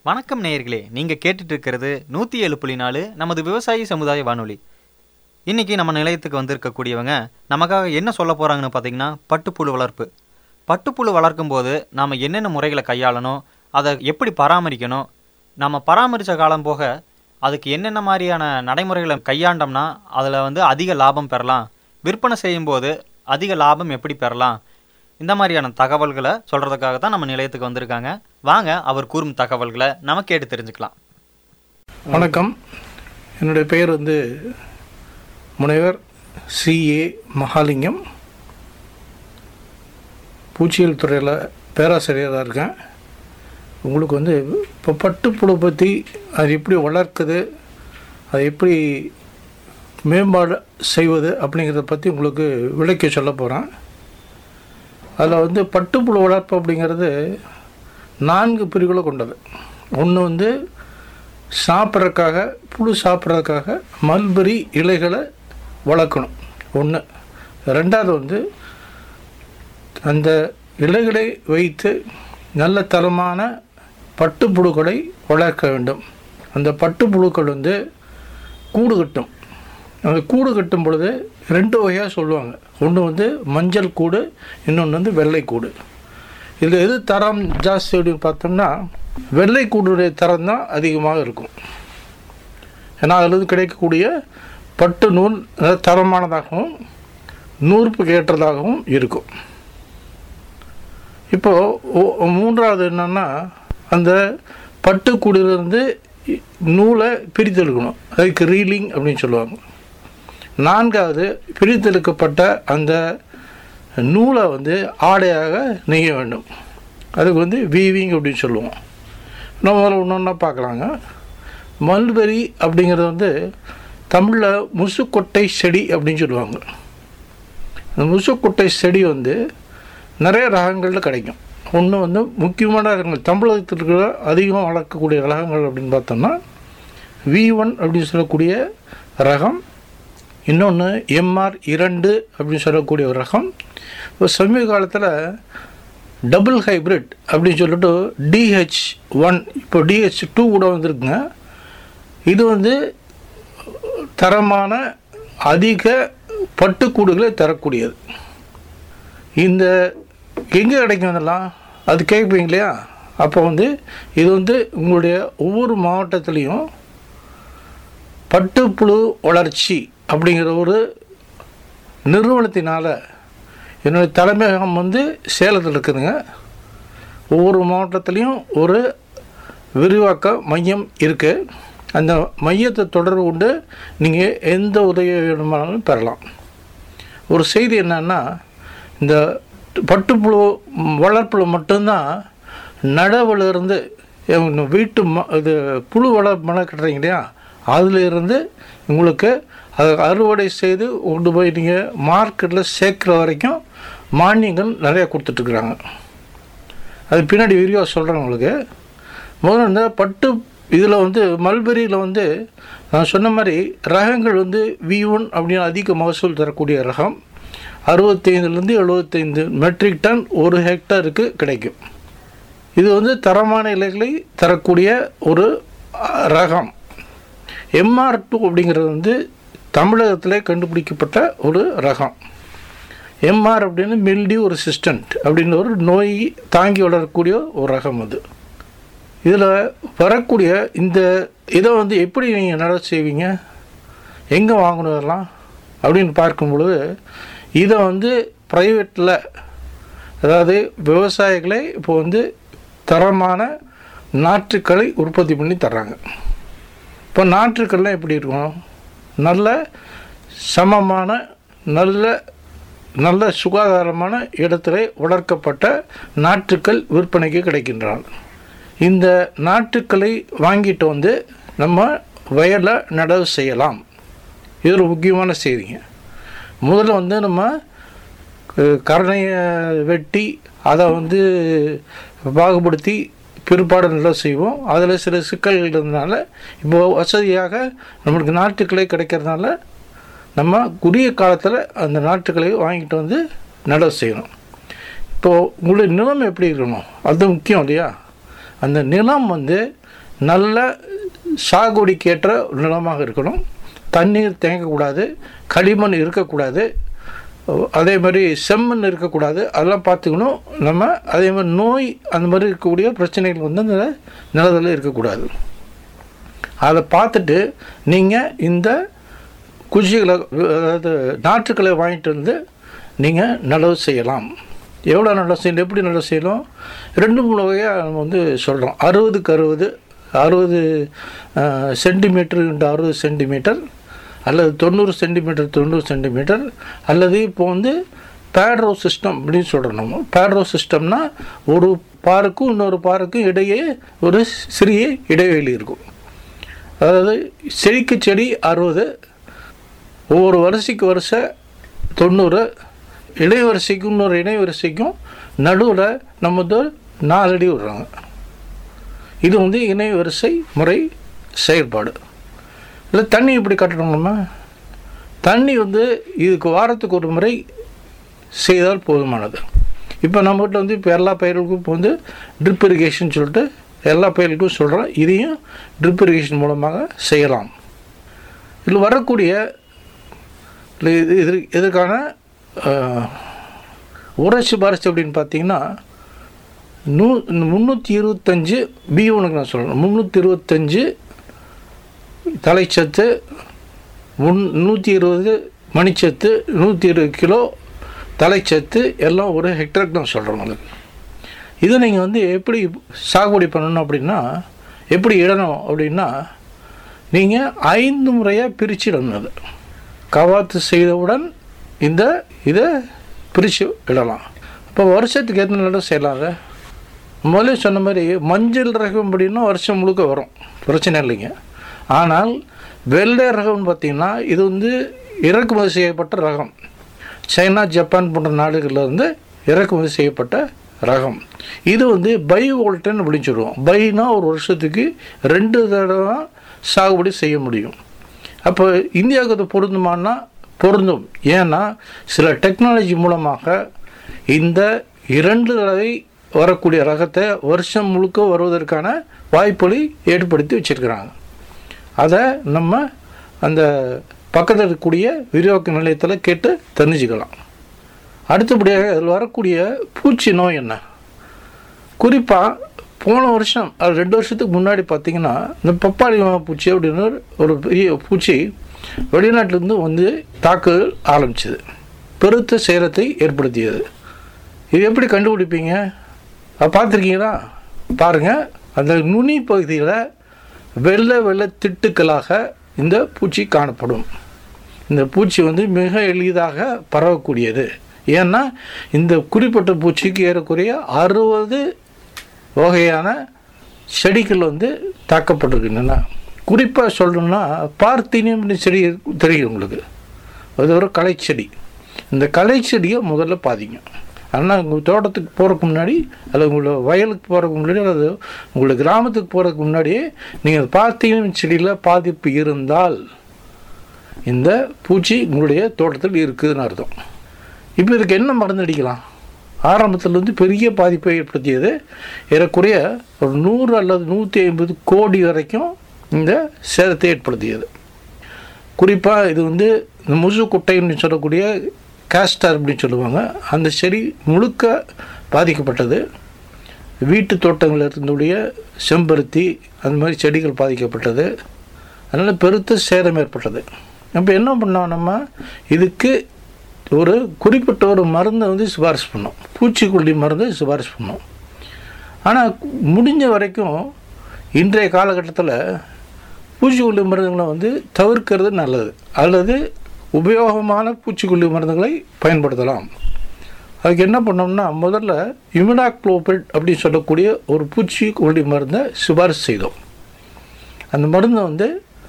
வணக்கம் நேயர்களே, நீங்கள் கேட்டுட்டு இருக்கிறது 107.4 நமது விவசாயி சமுதாய வானொலி. இன்றைக்கி நம்ம நிலையத்துக்கு வந்திருக்கக்கூடியவங்க நமக்காக என்ன சொல்ல போகிறாங்கன்னு பார்த்தீங்கன்னா, பட்டுப்புழு வளர்ப்பு. பட்டுப்புழு வளர்க்கும் போது நாம் என்னென்ன முறைகளை கையாளணும், அதை எப்படி பராமரிக்கணும், நம்ம பராமரித்த காலம் போக அதுக்கு என்னென்ன மாதிரியான நடைமுறைகளை கையாண்டோம்னா அதில் அதிக லாபம் பெறலாம், விற்பனை செய்யும்போது அதிக லாபம் எப்படி பெறலாம், இந்த மாதிரியான தகவல்களை சொல்கிறதுக்காக தான் நம்ம நிலையத்துக்கு வந்திருக்காங்க. வாங்க அவர் கூறும் தகவல்களை நம்ம கேட்டு தெரிஞ்சுக்கலாம். வணக்கம், என்னுடைய பெயர் முனைவர் CA மகாலிங்கம். பூச்சியியல் துறையில் பேராசிரியராக இருக்கேன். உங்களுக்கு இப்போ பட்டுப்புழு பற்றி அது எப்படி வளர்க்குது, அதை எப்படி மேம்பாடு செய்வது அப்படிங்கிறத பற்றி உங்களுக்கு விளக்கி சொல்ல போகிறேன். அதில் பட்டுப்புழு வளர்ப்பு அப்படிங்கிறது 4 பிரிவுகளை கொண்டது. ஒன்று சாப்பிட்றதுக்காக, புழு சாப்பிட்றதுக்காக மல்பெரி இலைகளை வளர்க்கணும் ஒன்று. ரெண்டாவது அந்த இலைகளை வைத்து நல்ல தரமான பட்டுப்புழுக்களை வளர்க்க வேண்டும். அந்த பட்டுப்புழுக்கள் கூடு கட்டும். அந்த கூடு கட்டும் பொழுது 2 வகையாக சொல்லுவாங்க. ஒன்று மஞ்சள் கூடு, இன்னொன்று வெள்ளை கூடு. இதில் எது தரம் ஜாஸ்தி அப்படின்னு பார்த்தோம்னா வெள்ளை கூடுடைய தரம் தான் அதிகமாக இருக்கும். ஏன்னா அதில் கிடைக்கக்கூடிய பட்டு நூல் தரமானதாகவும் நூறுப்புக்கு ஏற்றதாகவும் இருக்கும். இப்போது மூன்றாவது என்னென்னா, அந்த பட்டுக்கூடிலிருந்து நூலை பிரித்தெடுக்கணும். அதுக்கு ரீலிங் அப்படின்னு சொல்லுவாங்க. 4வது பிரித்தெடுக்கப்பட்ட அந்த நூலை ஆடையாக நெய்ய வேண்டும். அதுக்கு வீவிங் அப்படின்னு சொல்லுவோம். நம்ம ஒன்று ஒன்றா பார்க்கலாங்க. மல்பெரி அப்படிங்கிறது தமிழில் முசுக்கொட்டை செடி அப்படின்னு சொல்லுவாங்க. அந்த முசுக்கொட்டை செடி நிறைய ரகங்களில் கிடைக்கும். ஒன்று முக்கியமான ரகங்கள், தமிழகத்திற்கு அதிகமாக வளர்க்கக்கூடிய ரகங்கள் அப்படின்னு பார்த்தோம்னா V1 அப்படின்னு சொல்லக்கூடிய ரகம், இன்னொன்று MR2 அப்படின்னு சொல்லக்கூடிய ஒரு ரகம். இப்போ சமீப காலத்தில் டபுள் ஹைப்ரிட் அப்படின்னு சொல்லிட்டு DH1, இப்போ DH2 கூட வந்திருக்குங்க. இது தரமான அதிக பட்டுக்கூடுகளை தரக்கூடியது. இந்த எங்கே கிடைக்கும் அதெல்லாம் அது கேட்பீங்க இல்லையா? அப்போ இது உங்களுடைய ஒவ்வொரு மாவட்டத்துலேயும் பட்டுப்புழு வளர்ச்சி அப்படிங்கிற ஒரு நிறுவனத்தினால், என்னுடைய தலைமையகம் சேலத்தில் இருக்குதுங்க. ஒவ்வொரு மாவட்டத்துலேயும் ஒரு விரிவாக்க மையம் இருக்குது. அந்த மையத்தை தொடர்பு கொண்டு நீங்கள் எந்த உதவி வேணுமானாலும் பெறலாம். ஒரு செய்தி என்னன்னா, இந்த பட்டுப்புழு வளர்ப்பில் மட்டும்தான் நடவுலேருந்து வீட்டு இது புழு வளர்ப்பு கட்டுறீங்க இல்லையா, அதிலிருந்து உங்களுக்கு அதை அறுவடை செய்து கொண்டு போய் நீங்கள் மார்க்கெட்டில் சேர்க்குற வரைக்கும் மானியங்கள் நிறையா கொடுத்துட்ருக்குறாங்க. அது பின்னாடி விரிவாக சொல்கிறேன் உங்களுக்கு. முதல்ல இந்த பட்டு இதில் மல்பெரியில் நான் சொன்ன மாதிரி ரகங்கள் V1 அப்படின்னு அதிக மகசூல் தரக்கூடிய ரகம் 65 75 மெட்ரிக் டன் 1 ஹெக்டருக்கு கிடைக்கும். இது தரமான இலைகளை தரக்கூடிய ஒரு ரகம். MR2 அப்படிங்கிறது தமிழகத்தில் கண்டுபிடிக்கப்பட்ட ஒரு ரகம். MR அப்படின்னு மில்டியூ ரெசிஸ்டன்ட் அப்படின்னு ஒரு நோய் தாங்கி வளரக்கூடிய ஒரு ரகம். இதில் வரக்கூடிய இந்த இதை எப்படி நீங்கள் நட செய்வீங்க, எங்கே வாங்கணும் இதெல்லாம் அப்படின்னு பார்க்கும் பொழுது, இதை ப்ரைவேட்டில், அதாவது விவசாயிகளே இப்போ தரமான நாற்றுக்களை உற்பத்தி பண்ணி தர்றாங்க. இப்போ நாற்றுக்கள்லாம் எப்படி இருக்கும், நல்ல சமமான நல்ல சுகாதாரமான இடத்துல வளர்க்கப்பட்ட நாற்றுக்கள் விற்பனைக்கு கிடைக்கின்றன. இந்த நாற்றுக்களை வாங்கிட்டு நம்ம வயலில் நடவு செய்யலாம். இது ஒரு முக்கியமான செய்திங்க. முதல்ல நம்ம கரணையை வெட்டி அதை பாகுபடுத்தி பிற்பாடு நல்லா செய்வோம். அதில் சில சிக்கல்கள் இருந்ததுனால இப்போது வசதியாக நம்மளுக்கு நாற்றுக்களை கிடைக்கிறதுனால நம்ம குறுகிய காலத்தில் அந்த நாற்றுக்களை வாங்கிட்டு நடவு செய்யணும். இப்போது உங்களுடைய நிலம் எப்படி இருக்கணும், அது முக்கியம் இல்லையா? அந்த நிலம் வந்து நல்ல சாகுபடிக்கேற்ற நிலமாக இருக்கணும். தண்ணீர் தேங்கக்கூடாது, களிமண் இருக்கக்கூடாது, அதே மாதிரி செம்மண் இருக்கக்கூடாது. அதெல்லாம் பார்த்துக்கணும் நம்ம. அதே மாதிரி நோய் அந்த மாதிரி இருக்கக்கூடிய பிரச்சனைகள் வந்து அந்த நிலத்தில் இருக்கக்கூடாது. அதை பார்த்துட்டு நீங்கள் இந்த குச்சிகளை, அதாவது நாற்றுக்களை வாங்கிட்டு வந்து நீங்கள் நடவு செய்யலாம். எவ்வளோ நடவு செய்யணும், எப்படி நடவு செய்யலாம்? 2-3 வகையாக நம்ம வந்து சொல்கிறோம். 60x60, 60 சென்டிமீட்டர் × 60 சென்டிமீட்டர், அல்லது 90 சென்டிமீட்டர் 90 சென்டிமீட்டர், அல்லது இப்போ வந்து பேட்ரோ சிஸ்டம் அப்படின்னு சொல்கிறோம். நம்ம பேட்ரோ சிஸ்டம்னா ஒரு பாருக்கும் இன்னொரு பாருக்கும் இடையே ஒரு சிறிய இடைவெளி இருக்கும். அதாவது செடிக்கு செடி 60, ஒவ்வொரு வரிசைக்கு வருஷம் 90, இடைவரிசைக்கும் இன்னொரு இடைவரிசைக்கும் நடுவில் நம்ம வந்து 4 அடி விடுறாங்க. இது வந்து இணை வரிசை முறை செயல்பாடு. இல்லை தண்ணி இப்படி கட்டணும். நம்ம தண்ணி வந்து இதுக்கு வாரத்துக்கு ஒரு முறை செய்தால் போதுமானது. இப்போ நம்மகிட்ட வந்து இப்போ எல்லா பயிர்களுக்கும் இப்போ வந்து ட்ரிப் இரிகேஷன் சொல்லிட்டு எல்லா பயிர்களுக்கும் சொல்கிறோம். இதையும் ட்ரிப் இரிகேஷன் மூலமாக செய்யலாம். இதில் வரக்கூடிய இதற்கான உர சிபாரிசு அப்படின்னு பார்த்தீங்கன்னா 325 B1க்கு நான் சொல்கிறேன். 325 தலைச்சத்து, 120 மணிச்சத்து, 120 கிலோ தலைச்சத்து எல்லாம் ஒரு ஹெக்டருக்கு நான் சொல்கிறேன் உங்களுக்கு. இதை நீங்கள் வந்து எப்படி சாகுபடி பண்ணணும் அப்படின்னா, எப்படி இடணும் அப்படின்னா, நீங்கள் 5 முறையாக பிரிச்சிடணும். அது கவாத்து செய்தவுடன் இதை பிரித்து இடலாம். இப்போ வருஷத்துக்கு எத்தனை நடவு செய்யலாங்க? முதல்ல சொன்ன மாதிரி மஞ்சள் ரகம் அப்படின்னா வருஷம் முழுக்க வரும், பிரச்சனை இல்லைங்க. ஆனால் வெள்ளை ரகம்னு பார்த்திங்கன்னா இது வந்து இறக்குமதி செய்யப்பட்ட ரகம். சைனா, ஜப்பான் போன்ற நாடுகளிலிருந்து இறக்குமதி செய்யப்பட்ட ரகம். இது வந்து பை வோல்டன் அப்படின்னு சொல்லுவோம். பைனா ஒரு வருஷத்துக்கு 2 தடவை சாகுபடி செய்ய முடியும். அப்போ இந்தியாவுக்கு அது பொருந்துமானா பொருந்தும். ஏன்னா சில டெக்னாலஜி மூலமாக இந்த 2 தடவை வரக்கூடிய ரகத்தை வருஷம் முழுக்க வருவதற்கான வாய்ப்புகளை ஏற்படுத்தி வச்சுருக்கிறாங்க. அதை நம்ம அந்த பக்கத்தில் இருக்கக்கூடிய விரிவாக்க நிலையத்தில் கேட்டு தெரிஞ்சுக்கலாம். அடுத்தபடியாக அதில் வரக்கூடிய பூச்சி நோய் என்ன? குறிப்பாக போன வருஷம் அது 2 வருஷத்துக்கு முன்னாடி பார்த்திங்கன்னா இந்த பப்பாளி பூச்சி அப்படின்னு ஒரு பெரிய பூச்சி வெளிநாட்டிலேருந்து வந்து தாக்குதல் ஆரம்பிச்சது, பெருத்த சேதத்தை ஏற்படுத்தியது. இது எப்படி கண்டுபிடிப்பீங்க? பார்த்துருக்கீங்களா? பாருங்கள், அந்த நுனி பகுதியில் வெள்ளை திட்டுக்களாக இந்த பூச்சி காணப்படும். இந்த பூச்சி வந்து மிக எளிதாக பரவக்கூடியது. ஏன்னா இந்த குறிப்பிட்ட பூச்சிக்கு ஏறக்குறைய 60 வகையான செடிகள் வந்து தாக்கப்பட்டிருக்கின்றன. குறிப்பாக சொல்லணும்னா பார்த்தீனியம் செடி தெரியும் உங்களுக்கு, அது ஒரு களைச்செடி. இந்த களைச்செடியை முதல்ல பாதிக்கும். ஆனால் உங்கள் தோட்டத்துக்கு போகிறதுக்கு முன்னாடி, அல்லது உங்களோட வயலுக்கு போகிறதுக்கு முன்னாடி, அல்லது உங்களோட கிராமத்துக்கு போகிறதுக்கு முன்னாடியே நீங்கள் பார்த்தீனியம் செடியில் பாதிப்பு இருந்தால் இந்த பூச்சி உங்களுடைய தோட்டத்தில் இருக்குதுன்னு அர்த்தம். இப்போ இதுக்கு என்ன மருந்து அடிக்கலாம்? ஆரம்பத்தில் வந்து பெரிய பாதிப்பை ஏற்படுத்தியது. ஏறக்குறைய ஒரு 100 அல்லது 150 கோடி வரைக்கும் இந்த சேதத்தை ஏற்படுத்தியது. குறிப்பாக இது வந்து இந்த முசு குட்டைன்னு சொல்லக்கூடிய காஸ்டர் அப்படின்னு சொல்லுவாங்க, அந்த செடி முழுக்க பாதிக்கப்பட்டது. வீட்டு தோட்டங்களில் இருந்துடைய செம்பருத்தி அந்த மாதிரி செடிகள் பாதிக்கப்பட்டது. அதனால் பெருத்த சேதம் ஏற்பட்டது. அப்போ என்ன பண்ணோம், நம்ம இதுக்கு ஒரு குறிப்பிட்ட ஒரு மருந்தை வந்து சிபாரிசு பண்ணோம், பூச்சிக்கொல்லி மருந்து சிபாரிசு பண்ணோம். ஆனால் முடிஞ்ச வரைக்கும் இன்றைய காலகட்டத்தில் பூச்சிக்கொல்லி மருந்துகளை வந்து தவிர்க்கிறது நல்லது, அல்லது உபயோகமான பூச்சிக்கொல்லி மருந்துகளை பயன்படுத்தலாம். அதுக்கு என்ன பண்ணோம்னா, முதல்ல இமிடாக்ளோபிரிட் அப்படின்னு சொல்லக்கூடிய ஒரு பூச்சிக்கொல்லி மருந்தை சிபாரிசு செய்தோம். அந்த மருந்தை வந்து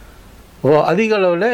அதிக அளவில்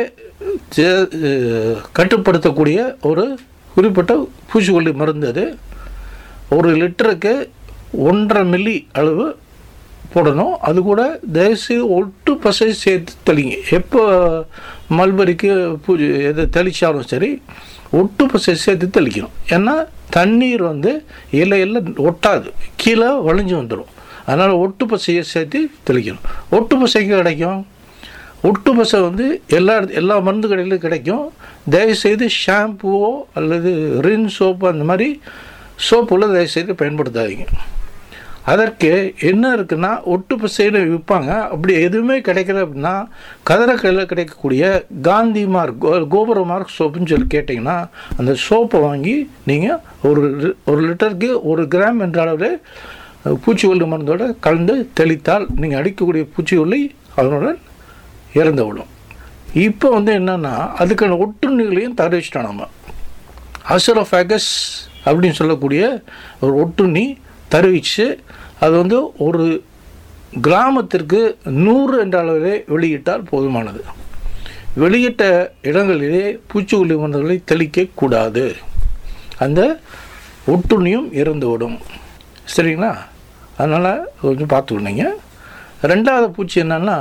கட்டுப்படுத்தக்கூடிய ஒரு குறிப்பிட்ட பூச்சிக்கொல்லி மருந்து. அது 1 லிட்டருக்கு 1.5 மில்லி அளவு போடணும். அது கூட தயவுசெய்து ஒட்டு பசை சேர்த்து தெளிங்க. எப்போ மல்பரிக்கு எதை தெளித்தாலும் சரி ஒட்டு பசை சேர்த்து தெளிக்கணும். ஏன்னா தண்ணீர் வந்து இலையெல்லாம் ஒட்டாது, கீழே வழிஞ்சு வந்துடும். அதனால் ஒட்டு பசையை சேர்த்து தெளிக்கணும். ஒட்டு பசைக்கு கிடைக்கும். ஒட்டு பசை வந்து எல்லா மருந்து கடையிலும் கிடைக்கும். தயவுசெய்து ஷாம்புவோ அல்லது ரின் சோப்பு அந்த மாதிரி சோப்புகளை தயவுசெய்து பயன்படுத்தாதீங்க. அதற்கு என்ன இருக்குன்னா, ஒட்டு பசைன்னு விற்பாங்க. அப்படி எதுவுமே கிடைக்கல அப்படின்னா கதறக்கையில் கிடைக்கக்கூடிய காந்தி மார்க், கோபுர மார்க் சோப்புன்னு சொல்லி கேட்டிங்கன்னா அந்த சோப்பை வாங்கி நீங்கள் ஒரு லிட்டருக்கு 1 கிராம் என்ற அளவில் பூச்சிக்கொல்லி மருந்தோடு கலந்து தெளித்தால் நீங்கள் அடிக்கக்கூடிய பூச்சிக்கொல்லி அதனுடன் இறந்து விடும். இப்போ வந்து என்னென்னா அதுக்கான ஒட்டுண்ணிகளையும் தயாரிச்சிட்டோம். நம்ம அசரோஃபேகஸ் அப்படின்னு சொல்லக்கூடிய ஒரு ஒட்டுண்ணி தருவிச்சு அது வந்து ஒரு கிராமத்திற்கு 100 என்ற அளவிலே வெளியிட்டால் போதுமானது. வெளியிட்ட இடங்களிலே பூச்சிக்கொல்லி மருந்துகளை தெளிக்கக்கூடாது. அந்த ஒட்டுண்ணியும் இறந்துவிடும். சரிங்களா? அதனால் கொஞ்சம் பார்த்துக்கிட்டீங்க. ரெண்டாவது பூச்சி என்னென்னா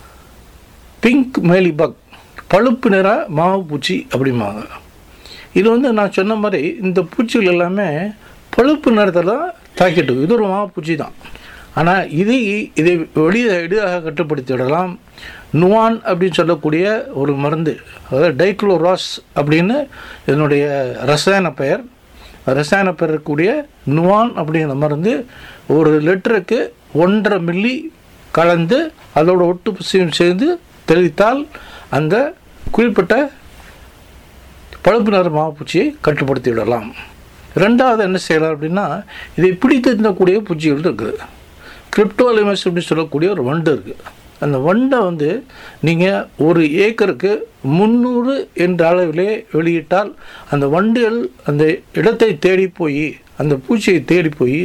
பிங்க் மேலிபக், பழுப்பு நிற மாவு பூச்சி அப்படிம்பாங்க. இது வந்து நான் சொன்ன மாதிரி இந்த பூச்சிகள் எல்லாமே பழுப்பு நிறத்தில் தான் தாக்கிட்டு, இது ஒரு மாவு பூச்சி தான். ஆனால் இதை எளிதாக கட்டுப்படுத்தி விடலாம். நுவான் அப்படின்னு சொல்லக்கூடிய ஒரு மருந்து, அதாவது டைக்ளோராஸ் அப்படின்னு இதனுடைய ரசாயன பெயர் இருக்கக்கூடிய நுவான் அப்படிங்கிற மருந்து 1 லிட்டருக்கு 1.5 மில்லி கலந்து அதோட ஒட்டு பசையும் சேர்ந்து தெளித்தால் அந்த குறிப்பிட்ட பழுப்பு நிற மாவுப்பூச்சியை கட்டுப்படுத்தி விடலாம். ரெண்டாவது என்ன செய்யலாம் அப்படின்னா, இதை பிடித்திருந்தக்கூடிய பூச்சிகள் இருக்குது. கிரிப்டோலிமஸ் அப்படின்னு சொல்லக்கூடிய ஒரு வண்டு இருக்குது. அந்த வண்டை வந்து நீங்கள் 1 ஏக்கருக்கு 300 என்ற அளவிலே வெளியிட்டால் அந்த வண்டுகள் அந்த இடத்தை தேடி போய் அந்த பூச்சியை தேடி போய்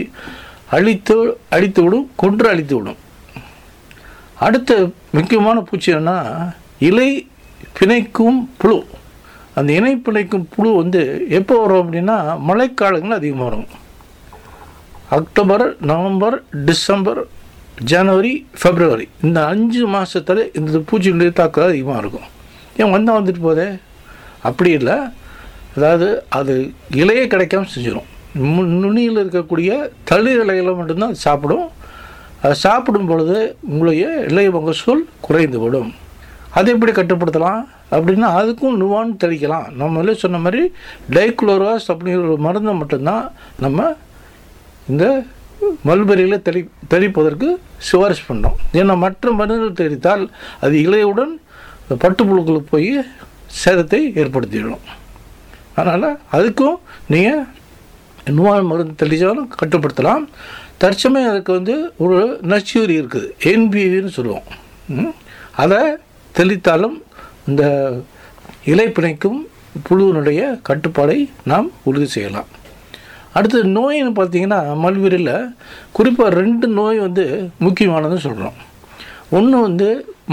அழித்து விடும், கொன்று அழித்து விடும். அடுத்த முக்கியமான பூச்சி என்னன்னா இலை பிணைக்கும் புழு. அந்த இலை பிணைக்கும் புழு வந்து எப்போ வரும் அப்படின்னா மழைக்காலங்கள் அதிகமாக வரும். அக்டோபர், நவம்பர், டிசம்பர், ஜனவரி, பிப்ரவரி இந்த 5 மாதத்தில் இந்த பூச்சிகளுடைய தாக்குதல் அதிகமாக இருக்கும். ஏன் வந்தால் வந்துட்டு போதே? அப்படி இல்லை. அதாவது அது இலையே கிடைக்காம செஞ்சிடும். நுனியில் இருக்கக்கூடிய தளிர் இலைகளை மட்டும்தான் அது சாப்பிடும். அது சாப்பிடும் பொழுது உங்களுடைய இளைய மகசூல் குறைந்து விடும். அதை எப்படி கட்டுப்படுத்தலாம் அப்படின்னா அதுக்கும் நுவான் தெளிக்கலாம். நம்மளே சொன்ன மாதிரி டைக்ளோராஸ் அப்படிங்கிற ஒரு மருந்தை மட்டும்தான் நம்ம இந்த மல்பெரியில் தெளிப்பதற்கு சிபாரிசு பண்ணோம். ஏன்னா மற்ற மருந்துகள் தெளித்தால் அது இலையுடன் பட்டுப்புழுக்களுக்கு போய் சேதத்தை ஏற்படுத்திவிடும். அதனால் அதுக்கும் நீங்கள் நுவான் மருந்து தெளித்தாலும் கட்டுப்படுத்தலாம். தற்சமயம் அதுக்கு வந்து ஒரு நச்சுயிரி இருக்குது, என்பிவின்னு சொல்லுவோம். அதை தெளித்தாலும் இந்த இலை பிணைக்கும் புழுவினுடைய கட்டுப்பாடை நாம் உறுதி செய்யலாம். அடுத்தது நோயின்னு பார்த்தீங்கன்னா மல்பெரியில் குறிப்பாக 2 நோய் வந்து முக்கியமானதுன்னு சொல்கிறோம். ஒன்று வந்து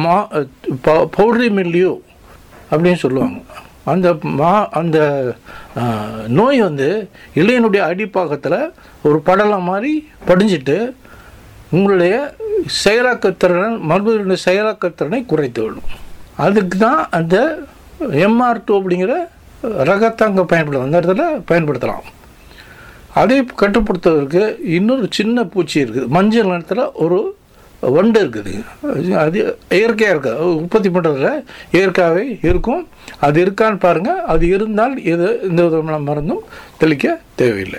பவுடரி மில்லியூ அப்படின்னு சொல்லுவாங்க. அந்த நோய் வந்து இலையினுடைய அடிப்பாகத்தில் ஒரு படலம் மாதிரி படிஞ்சிட்டு உங்களுடைய செயலாக்கத்திறனை மல்பெரியுடைய செயலாக்கத்திறனை குறைத்து விடும். அதுக்கு தான் அந்த MR2 அப்படிங்கிற ரகத்தை அங்கே பயன்படுத்தலாம், அந்த இடத்துல பயன்படுத்தலாம். அதை கட்டுப்படுத்துவதற்கு இன்னொரு சின்ன பூச்சி இருக்குது. மஞ்சள் நிறத்தில் ஒரு வண்டு இருக்குது. அது இயற்கையாக இருக்குது, உற்பத்தி பண்ணுறதுல இயற்கையாகவே இருக்கும். அது இருக்கான்னு பாருங்கள். அது இருந்தால் எந்த விதமான மருந்தும் தெளிக்க தேவையில்லை.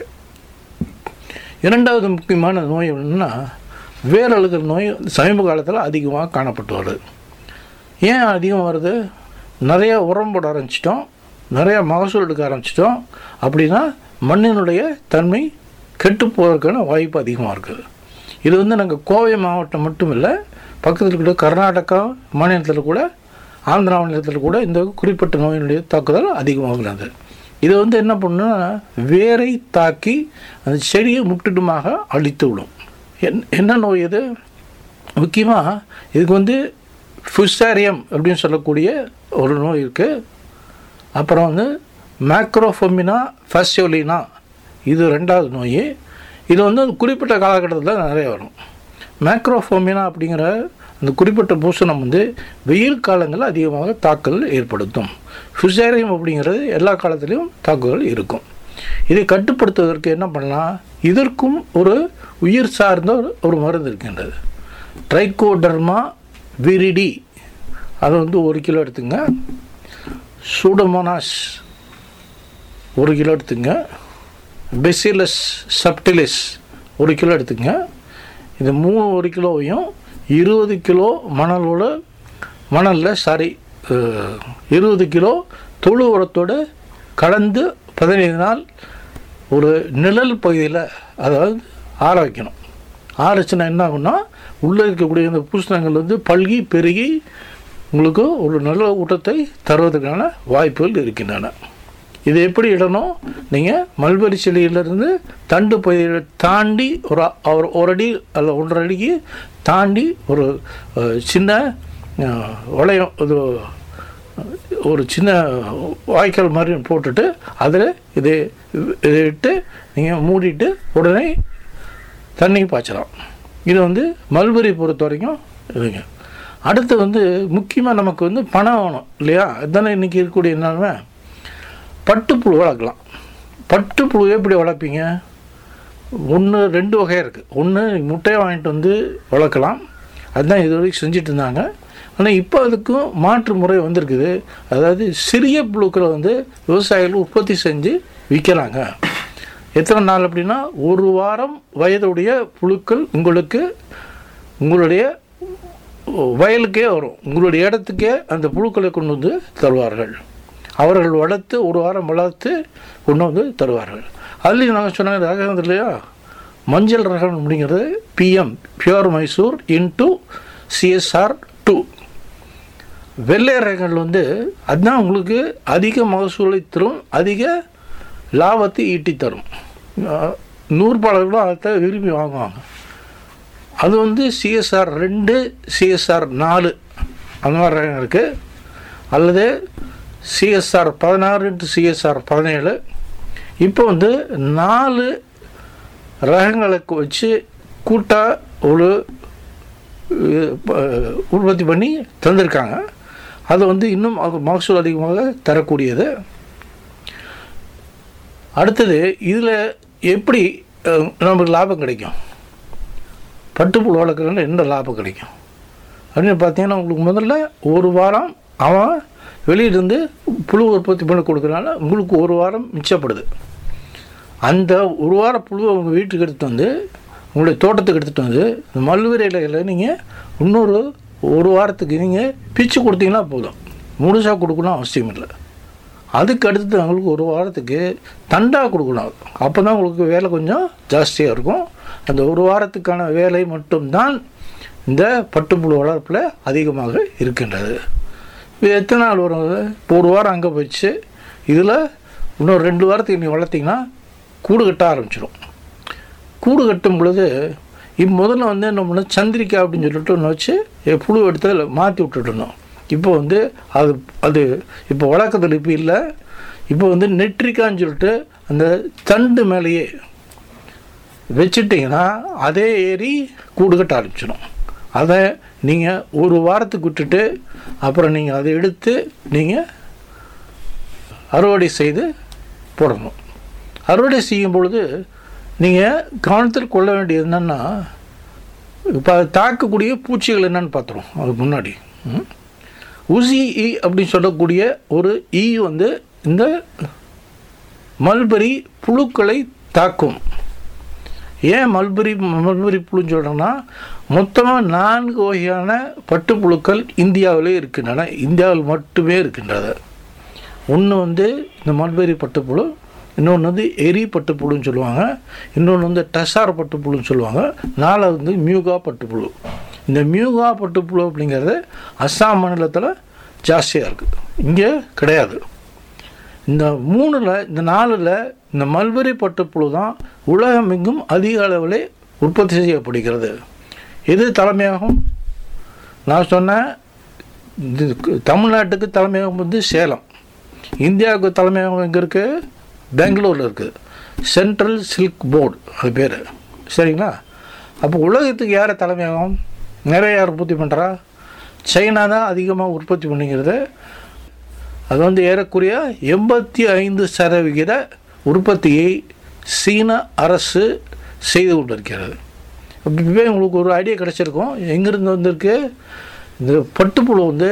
இரண்டாவது முக்கியமான நோய் என்னன்னா வேரழுகிற நோய் சமீப காலத்தில் அதிகமாக காணப்பட்டு வருது. ஏன் அதிகம் வருது? நிறைய உரம் போட ஆரம்பிச்சிட்டோம், நிறையா மகசூல் எடுக்க ஆரம்பிச்சிட்டோம். அப்படின்னா மண்ணினுடைய தன்மை கெட்டு போவதற்கான வாய்ப்பு அதிகமாக இருக்குது. இது வந்து நாங்கள் கோவை மாவட்டம் மட்டும் இல்லை, பக்கத்தில் கூட கர்நாடகா மாநிலத்தில் கூட ஆந்திரா மாநிலத்தில் கூட இந்த குறிப்பிட்ட நோயினுடைய தாக்குதல் அதிகமாகிறது. இது வந்து என்ன பண்ணுன்னா வேரை தாக்கி அந்த செடியை முற்றிலுமாக அழித்து விடும். என்ன நோய் இது? முக்கியமாக இதுக்கு வந்து ஃபுசாரியம் அப்படின்னு சொல்லக்கூடிய ஒரு நோய் இருக்குது. அப்புறம் வந்து மேக்ரோஃபோமினா ஃபேசியோலினா, இது 2வது நோய். இது வந்து குறிப்பிட்ட காலகட்டத்தில் நிறைய வரும். மேக்ரோஃபோமினா அப்படிங்கிற அந்த குறிப்பிட்ட பூசணம் வந்து வெயில் காலங்களில் அதிகமாக தாக்குதல் ஏற்படுத்தும். ஃபுசாரியம் அப்படிங்கிறது எல்லா காலத்துலேயும் தாக்குதல் இருக்கும். இதை கட்டுப்படுத்துவதற்கு என்ன பண்ணலாம், இதற்கும் ஒரு உயிர் சார்ந்த ஒரு மருந்து இருக்கின்றது. ட்ரைகோடர்மா விரிடி, அது வந்து 1 கிலோ எடுத்துங்க. சூடோமோனாஸ் 1 கிலோ எடுத்துங்க. பெசிலஸ் சப்டிலிஸ் 1 கிலோ எடுத்துங்க. இந்த 1 கிலோவையும் 20 கிலோ மணலில் 20 கிலோ தொழு உரத்தோடு கலந்து 15 நாள் ஒரு நிழல் பகுதியில் அதாவது ஆற வைக்கணும். ஆரச்சுன்னா என்ன ஆகும்னா, உள்ளே இருக்கக்கூடிய இந்த பூசணங்கள் வந்து பல்கி பெருகி உங்களுக்கு ஒரு நல்ல ஊட்டத்தை தருவதற்கான வாய்ப்புகள் இருக்கின்றன. இது எப்படி இடணும், நீங்கள் மல்பெரி செடியிலிருந்து தண்டு பகுதியை தாண்டி ஒரு அடி அல்ல 1.5 அடிக்கு தாண்டி ஒரு சின்ன வளையம், ஒரு சின்ன வாய்க்கால் மாதிரி போட்டுட்டு அதில் இதை இட்டு நீங்கள் மூடிட்டு உடனே தண்ணி பாய்ச்சலாம். இது வந்து மல்பெரி பொறுத்த வரைக்கும் இதுங்க. அடுத்து வந்து முக்கியமாக நமக்கு வந்து பணம் வேணும் இல்லையா, அதுதானே இன்றைக்கி இருக்கக்கூடிய என்னன்னா பட்டுப்புழு வளர்க்கலாம். பட்டுப்புழு எப்படி வளர்ப்பீங்க, 2 வகை இருக்குது. ஒன்று முட்டையை வாங்கிட்டு வந்து வளர்க்கலாம், அதுதான் இது வரைக்கும் செஞ்சுட்டு இருந்தாங்க. ஆனால் இப்போ அதுக்கும் மாற்று முறை வந்திருக்குது. அதாவது சிறிய புழுக்களை வந்து விவசாயிகள் உற்பத்தி செஞ்சு விற்கிறாங்க. எத்தனை நாள் அப்படின்னா, 1 வாரம் வயதுடைய புழுக்கள் உங்களுடைய வயலுக்கே வரும், உங்களுடைய இடத்துக்கே அந்த புழுக்களை கொண்டு வந்து தருவார்கள். அவர்கள் வளர்த்து 1 வாரம் வளர்த்து கொண்டு வந்து தருவார்கள். அதுலேயும் நாங்கள் சொன்னாங்க ரகம் இல்லையா, மஞ்சள் ரகம் அப்படிங்கிறது PM pure Mysore into CSR 2. வெள்ளை ரகங்கள் வந்து அதுதான் உங்களுக்கு அதிக மகசூலை தரும், அதிக லாபத்தை ஈட்டி தரும். 100 பாலர்களும் அதை விரும்பி வாங்குவாங்க. அது வந்து CSR 2 CSR 4 அந்த மாதிரி ரகம் இருக்குது. அல்லது CSR 16 × CSR 17. இப்போ வந்து 4 ரகங்களை வச்சு கூட்டாக ஒரு உற்பத்தி பண்ணி தந்திருக்காங்க. அது வந்து இன்னும் மகசூல் அதிகமாக தரக்கூடியது. அடுத்தது இதில் எப்படி நமக்கு லாபம் கிடைக்கும், பட்டுப்புழு வளர்க்குறதுல என்ன லாபம் கிடைக்கும் அப்படின்னு பார்த்தீங்கன்னா, உங்களுக்கு முதல்ல 1 வாரம் அவன் வெளியிலிருந்து புழு உற்பத்தி பண்ணி கொடுக்குறதுனால உங்களுக்கு 1 வாரம் மிச்சப்படுது. அந்த 1 வார புழுவை உங்கள் வீட்டுக்கு எடுத்துகிட்டு வந்து உங்களுடைய தோட்டத்துக்கு எடுத்துகிட்டு வந்து இந்த மல்பெரி இலைகளை நீங்கள் இன்னொரு 1 வாரத்துக்கு நீங்கள் பிச்சு கொடுத்தீங்கன்னா போதும், முழுசாக கொடுக்கணும் அவசியம் இல்லை. அதுக்கு அடுத்து அவங்களுக்கு 1 வாரத்துக்கு தண்டாக கொடுக்கணும். அப்போ தான் உங்களுக்கு வேலை கொஞ்சம் ஜாஸ்தியாக இருக்கும். அந்த 1 வாரத்துக்கான வேலை மட்டும்தான் இந்த பட்டுப்புழு வளர்ப்பில் அதிகமாக இருக்கின்றது. இது எத்தனை நாள் வரும், 1 வாரம் அங்கே போயிடுச்சு, இதில் இன்னொரு 2 வாரத்துக்கு நீங்கள் வளர்த்திங்கன்னா கூடு கட்ட ஆரம்பிச்சிடும். கூடு கட்டும் பொழுது முதல்ல வந்து என்ன பண்ண சந்திரிக்கா அப்படின்னு சொல்லிட்டு ஒன்று வச்சு புழு எடுத்து அதில் மாற்றி விட்டுட்டோம். இப்போ வந்து அது இப்போ வளர்க்கறதுல இப்போ இல்லை, இப்போ வந்து நெட்ரிக்கான்னு சொல்லிட்டு அந்த தண்டு மேலேயே வச்சுட்டிங்கன்னா அதே ஏறி கூடு கட்ட ஆரம்பிச்சிடும். அதை நீங்கள் 1 வாரத்துக்கு விட்டுட்டு அப்புறம் நீங்கள் அதை எடுத்து நீங்கள் அறுவடை செய்து போடணும். அறுவடை செய்யும் பொழுது நீங்கள் கவனத்தில் கொள்ள வேண்டியது என்னென்னா, இப்போ அதை தாக்கக்கூடிய பூச்சிகள் என்னென்னு பார்த்துருவோம். அதுக்கு முன்னாடி ஊசி ஈ அப்படின்னு சொல்லக்கூடிய ஒரு ஈ வந்து இந்த மல்பெரி புழுக்களை தாக்கும். ஏன் மல்பெரி புழுன்னு சொல்கிறோன்னா, மொத்தமாக 4 வகையான பட்டுப்புழுக்கள் இந்தியாவிலே இருக்கின்றன. இந்தியாவில் மட்டுமே இருக்கின்றது. ஒன்று வந்து இந்த மல்பெரி பட்டுப்புழு, இன்னொன்று வந்து எரி பட்டுப்புழுன்னு சொல்லுவாங்க, இன்னொன்று வந்து டசார் பட்டுப்புழுன்னு சொல்லுவாங்க, 4வது வந்து மியூகா பட்டுப்புழு. இந்த மியூகா பட்டுப்புழு அப்படிங்கிறது அஸ்ஸாம் மாநிலத்தில் ஜாஸ்தியாக இருக்குது, இங்கே கிடையாது. இந்த 4ல் இந்த மல்பெரி பட்டுப்புழு தான் உலகமெங்கும் அதிக அளவில் உற்பத்தி செய்யப்படுகிறது. எது தலைமையாகும், நான் சொன்னேன் தமிழ்நாட்டுக்கு தலைமையகம் வந்து சேலம், இந்தியாவுக்கு தலைமையகம் எங்கே இருக்குது, பெங்களூரில் இருக்குது, சென்ட்ரல் சில்க் போர்டு அது பேர், சரிங்களா. அப்போ உலகத்துக்கு யார் தலைமையகம், நிறைய யார் உற்பத்தி பண்ணுறா, சைனா தான் அதிகமாக உற்பத்தி பண்ணிக்கிறது. அது வந்து ஏறக்குறைய 85% உற்பத்தியை சீன அரசு செய்து கொண்டிருக்கிறது. இப்போவே உங்களுக்கு ஒரு ஐடியா கிடச்சிருக்கும் எங்கேருந்து வந்திருக்கு. இந்த பட்டுப்புழு வந்து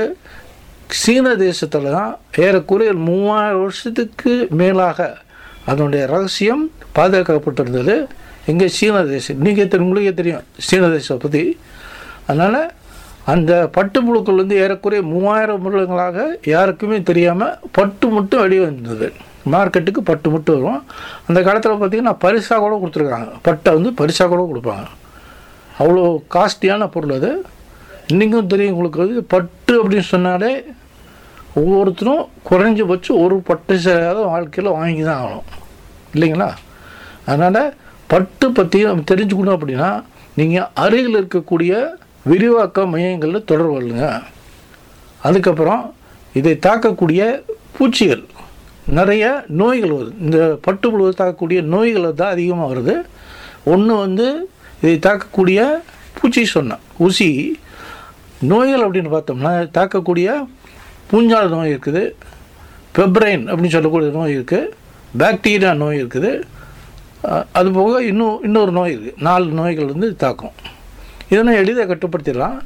சீன தேசத்தில் தான் ஏறக்குறைய 3000 வருஷத்துக்கு மேலாக அதனுடைய ரகசியம் பாதுகாக்கப்பட்டிருந்தது. எங்கே? சீன தேசம். உங்களுக்கே தெரியும் சீன தேசத்தை பற்றி. அதனால் அந்த பட்டுப்புழுக்கள் வந்து ஏறக்குறைய 3000 வருடங்களாக யாருக்குமே தெரியாமல் பட்டு மட்டும் வெளியே வந்தது. மார்க்கெட்டுக்கு பட்டு மட்டும் வரும். அந்த காலத்தில் பார்த்திங்கன்னா பரிசாக கூட கொடுத்துருக்காங்க. பட்டை வந்து பரிசாக கூட கொடுப்பாங்க. அவ்வளோ காஸ்ட்லியான பொருள் அது. இன்றைக்கும் தெரியும் உங்களுக்கு. வந்து பட்டு அப்படின்னு சொன்னாலே ஒவ்வொருத்தரும் குறைஞ்சபட்சம் ஒரு பட்டு சேராத வாழ்க்கையில் வாங்கி தான் ஆகணும், இல்லைங்களா? அதனால் பட்டு பற்றி நம்ம தெரிஞ்சுக்கணும் அப்படின்னா நீங்கள் அருகில் இருக்கக்கூடிய விரிவாக்க மையங்களில் தொடர்பு கொள்ளுங்க. அதுக்கப்புறம் இதை தாக்கக்கூடிய பூச்சிகள், நிறைய நோய்கள் வருது. இந்த பட்டுப்புழுவை தாக்கக்கூடிய நோய்கள் தான் அதிகமாக வருது. ஒன்று வந்து இதை தாக்கக்கூடிய பூச்சி சொன்ன ஊசி நோய்கள் அப்படின்னு பார்த்தோம்னா தாக்கக்கூடிய பூஞ்சால நோய் இருக்குது, பெப்ரைன் அப்படின்னு சொல்லக்கூடிய நோய் இருக்குது, பாக்டீரியா நோய் இருக்குது, அதுபோக இன்னொரு நோய் இருக்குது. 4 நோய்கள் வந்து தாக்கும். இதெல்லாம் எளிதாக கட்டுப்படுத்திடலாம்.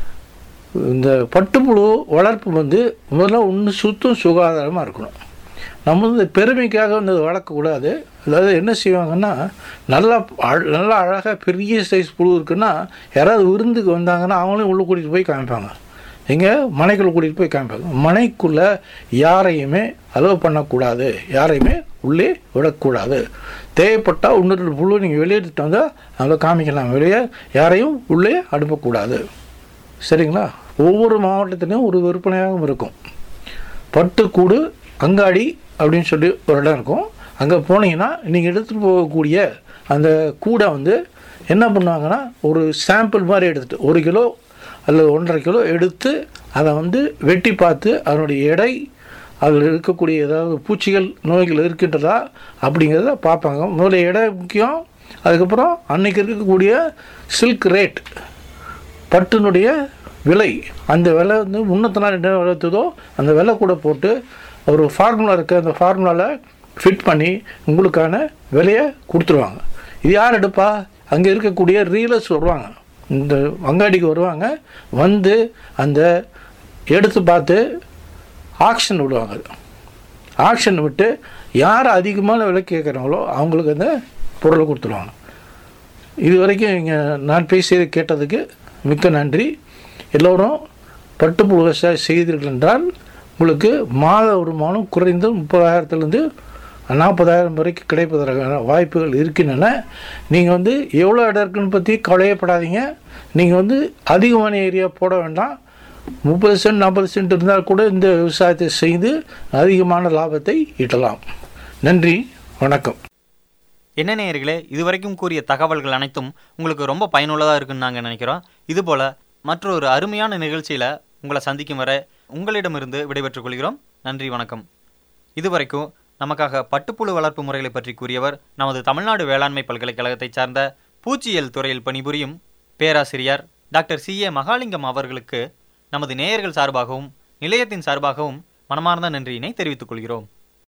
இந்த பட்டுப்புழு வளர்ப்பு வந்து முதல்ல ஒன்று சுத்தம் சுகாதாரமாக இருக்கணும். நம்ம வந்து பெருமைக்காக வந்து அதை வளர்க்கக்கூடாது. அதாவது என்ன செய்வாங்கன்னா நல்லா அழகாக பெரிய சைஸ் புழு இருக்குன்னா யாராவது விருந்துக்கு வந்தாங்கன்னா அவங்களையும் உள்ளே கூட்டிகிட்டு போய் காமிப்பாங்க. எங்கே? மனைக்குள்ளே கூட்டிகிட்டு போய் காமிப்பாங்க. மனைக்குள்ளே யாரையுமே அலோவ் பண்ணக்கூடாது, யாரையுமே உள்ளே விடக்கூடாது. தேவைப்பட்டால் 1-2 புழு நீங்கள் வெளியேற்றிட்டு வந்தால் அங்கே காமிக்கலாம். வெளியே யாரையும் உள்ளே அனுப்பக்கூடாது. சரிங்களா? ஒவ்வொரு மாவட்டத்திலையும் ஒரு விற்பனையாகவும் இருக்கும். பட்டுக்கூடு அங்காடி அப்படின்னு சொல்லி ஒரு இடம் இருக்கும். அங்கே போனீங்கன்னா நீங்கள் எடுத்துகிட்டு போகக்கூடிய அந்த கூடை வந்து என்ன பண்ணுவாங்கன்னா ஒரு சாம்பிள் மாதிரி எடுத்துகிட்டு 1 கிலோ அல்லது 1.5 கிலோ எடுத்து அதை வந்து வெட்டி பார்த்து அதனுடைய எடை, அதில் இருக்கக்கூடிய ஏதாவது பூச்சிகள் நோய்கள் இருக்கின்றதா அப்படிங்கிறத பார்ப்பாங்க. முதல்ல எடை முக்கியம். அதுக்கப்புறம் அன்றைக்கி இருக்கக்கூடிய சில்க் ரேட், பட்டினுடைய விலை, அந்த விலை வந்து முன்னத்த நாள் என்ன விளைத்ததோ அந்த விலை கூட போட்டு ஒரு ஃபார்முலா இருக்குது. அந்த ஃபார்முலாவில் ஃபிட் பண்ணி உங்களுக்கான விலையை கொடுத்துருவாங்க. இது யார் எடுப்பா? அங்கே இருக்கக்கூடிய ரீலர்ஸ் வருவாங்க, இந்த அங்காடிக்கு வருவாங்க. வந்து அந்த எடுத்து பார்த்து ஆக்ஷன் விடுவாங்க. ஆக்ஷன் விட்டு யார் அதிகமான விலை கேட்குறாங்களோ அவங்களுக்கு அந்த பொருளை கொடுத்துருவாங்க. இது வரைக்கும் இங்கே நான் பேசியதை கேட்டதுக்கு மிக்க நன்றி. எல்லோரும் பட்டுப்புழு விவசாயம் செய்தீர்கள் என்றால் உங்களுக்கு மாத வருமானம் குறைந்து 30,000 40,000 வரைக்கும் கிடைப்பதற்கான வாய்ப்புகள் இருக்கின்றன. நீங்கள் வந்து எவ்வளோ இடம் இருக்குன்னு பற்றி கவலையப்படாதீங்க. நீங்கள் வந்து அதிகமான ஏரியா போட வேண்டாம். 30 சென்ட் 40 சென்ட் இருந்தால் கூட இந்த விவசாயத்தை செய்து அதிகமான லாபத்தை ஈட்டலாம். நன்றி, வணக்கம். என்ன நேயர்களே, இதுவரைக்கும் கூறிய தகவல்கள் அனைத்தும் உங்களுக்கு ரொம்ப பயனுள்ளதாக இருக்குன்னு நாங்கள் நினைக்கிறோம். இதுபோல் மற்றொரு அருமையான நிகழ்ச்சியில் உங்களை சந்திக்கும் வரை உங்களிடமிருந்து விடைபெற்றுக் கொள்கிறோம். நன்றி, வணக்கம். இதுவரைக்கும் நமக்காக பட்டுப்புழு வளர்ப்பு முறைகளை பற்றி கூறியவர் நமது தமிழ்நாடு வேளாண்மை பல்கலைக்கழகத்தை சார்ந்த பூச்சியியல் துறையில் பணிபுரியும் பேராசிரியர் டாக்டர் CA மகாலிங்கம் அவர்களுக்கு நமது நேயர்கள் சார்பாகவும் நிலையத்தின் சார்பாகவும் மனமார்ந்த நன்றியினை தெரிவித்துக் கொள்கிறோம்.